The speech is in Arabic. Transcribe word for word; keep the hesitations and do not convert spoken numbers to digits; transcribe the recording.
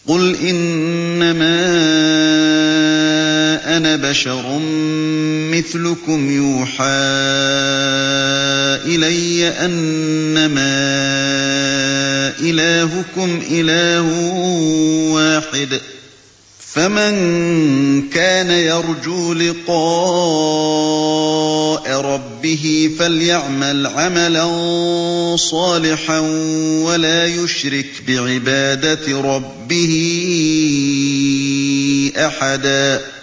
قُلْ إِنَّمَا أَنَا بَشَرٌ مِّثْلُكُمْ يُوحَىٰ إِلَيَّ أَنَّمَا إِلَٰهُكُمْ إِلَٰهٌ وَاحِدٌ ۖ فَمَن كَانَ يَرْجُو لِقَاءَ رَبِّهِ فَلْيَعْمَلْ عَمَلًا صَالِحًا وَلَا يُشْرِكْ بِعِبَادَةِ رَبِّهِ أَحَدًا